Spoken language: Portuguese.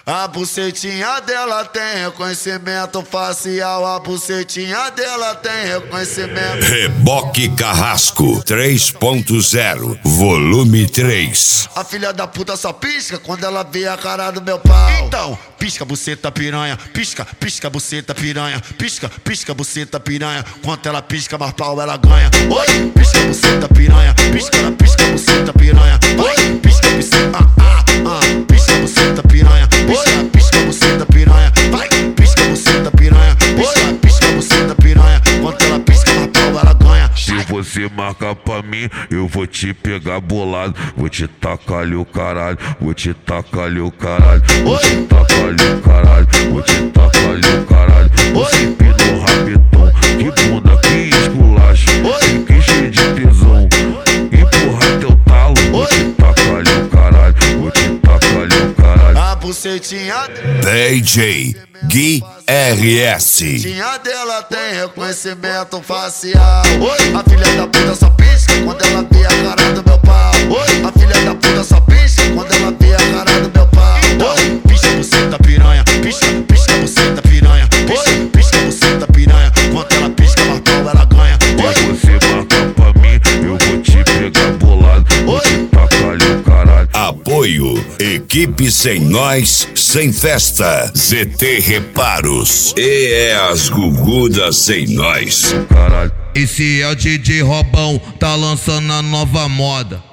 A bucetinha dela tem reconhecimento facial. A bucetinha dela tem reconhecimento. Reboque Carrasco 3.0, volume 3. A filha da puta só pisca quando ela vê a cara do meu pau. Então, pisca buceta piranha, pisca, pisca buceta piranha, pisca, pisca buceta piranha. Quanto ela pisca, mais pau ela ganha. Oi, pisca buceta piranha, pisca, pisca buceta piranha. Oi, pisca buceta, pisca buceta piranha, pisca, pisca buceta piranha. Vai, pisca buceta piranha, pisca, pisca buceta piranha. Quanto ela pisca, mais pau ela ganha. Se você marcar pra mim, eu vou te pegar bolado. Vou te tacar ali o caralho, vou te tacar ali o caralho, vou te tacar ali o caralho, vou te tacar ali o caralho. Você pino rabetão, que bunda, que esculacho, fiquei cheio de tesão. Empurrar teu talo, vou te tacar ali o caralho, vou te tacar ali o caralho. A bucetinha DJ Gui RS. bucetinha dela tem reconhecimento facial. A filha da puta só pisca quando ela vê a cara do meu pau. A filha da puta só pisca quando ela vê a cara do meu pau. Pisca buceta piranha, pisca, pisca buceta piranha, pisca, pisca buceta piranha. Quando ela pisca, mais pau ela ganha. Se você marcar pra mim, eu vou te pegar bolado, vou te tacar ali o caralho. Apoio Equipe Sem Nós, Sem Festa, ZT Reparos e as Gugudas Sem Nós. Caralho. Esse é o DJ Robão, tá lançando a nova moda.